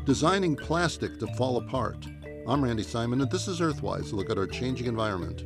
Designing plastic to fall apart. I'm Randy Simon, and this is Earthwise, a look at our changing environment.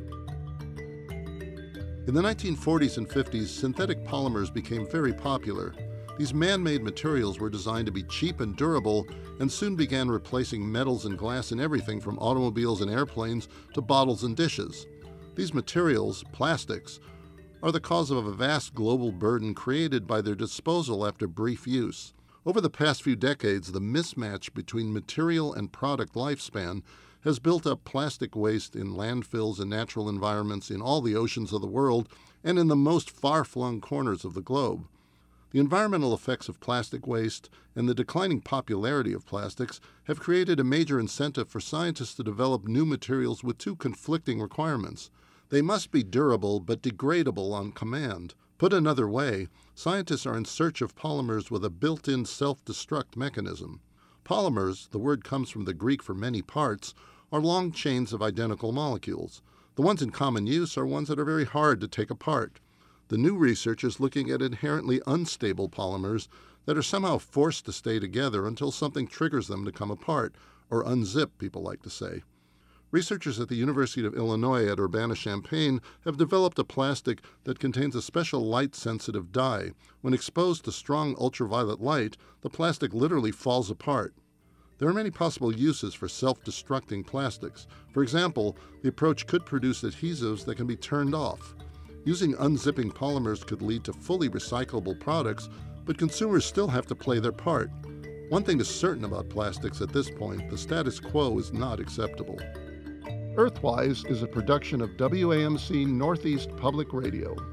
In the 1940s and 50s, synthetic polymers became very popular. These man-made materials were designed to be cheap and durable, and soon began replacing metals and glass in everything from automobiles and airplanes to bottles and dishes. These materials, plastics, are the cause of a vast global burden created by their disposal after brief use. Over the past few decades, the mismatch between material and product lifespan has built up plastic waste in landfills and natural environments in all the oceans of the world and in the most far-flung corners of the globe. The environmental effects of plastic waste and the declining popularity of plastics have created a major incentive for scientists to develop new materials with two conflicting requirements. They must be durable but degradable on command. Put another way, scientists are in search of polymers with a built-in self-destruct mechanism. Polymers, the word comes from the Greek for many parts, are long chains of identical molecules. The ones in common use are ones that are very hard to take apart. The new research is looking at inherently unstable polymers that are somehow forced to stay together until something triggers them to come apart, or unzip, people like to say. Researchers at the University of Illinois at Urbana-Champaign have developed a plastic that contains a special light-sensitive dye. When exposed to strong ultraviolet light, the plastic literally falls apart. There are many possible uses for self-destructing plastics. For example, the approach could produce adhesives that can be turned off. Using unzipping polymers could lead to fully recyclable products, but consumers still have to play their part. One thing is certain about plastics at this point: the status quo is not acceptable. Earthwise is a production of WAMC Northeast Public Radio.